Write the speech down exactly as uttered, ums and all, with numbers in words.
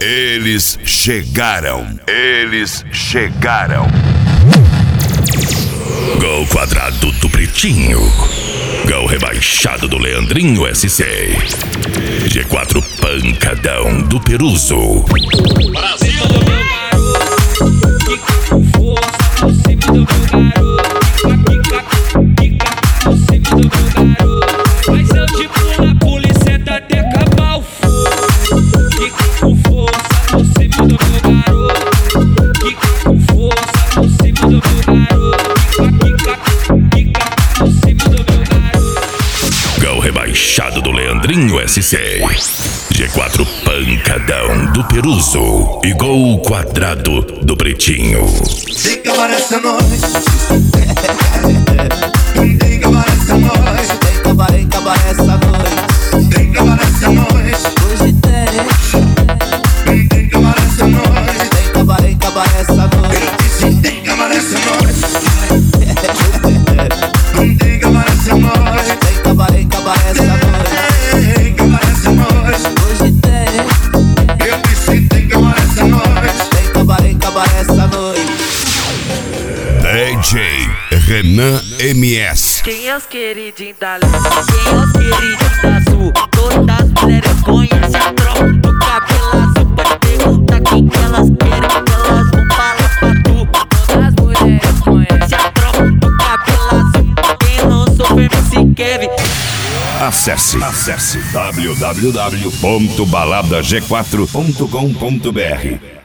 Eles chegaram. Eles chegaram. Gol quadrado do Pretinho. Gol rebaixado do Leandrinho S C. G quatro pancadão do Peruso. Brasil! Com força por cima do meu garoto. Quica, quica, por cima do meu garoto. Mas eu tipo na polícia da Teca Balfour. Quica com força por cima do meu garoto. Quica com força por cima do meu garoto. Quica, quica, por cima do meu garoto. Gol rebaixado do Leandrinho S C. G quatro pancadão do Peruso. E gol quadrado do Pretinho. Diga para essa noite. Diga para essa noite. Diga para essa noite. Diga para essa noite. Hoje tem. Diga para essa noite. Diga para essa noite. Eu disse diga para essa noite. Diga para essa noite. Diga para essa noite. Diga para essa noite. Hoje tem. Eu disse diga para essa noite. Diga para essa noite. D J Renan M S. Quem é os queridinhos da luz? Quem é os queridinhos da sul? Todas as mulheres conhecem a tropa do cabelo azul. Pode perguntar quem que elas querem, que elas vão falar pra tu. Todas as mulheres conhecem a tropa do cabelo azul. Quem não souber se quer. Acesse, acesse w w w ponto balada g quatro ponto com ponto b r.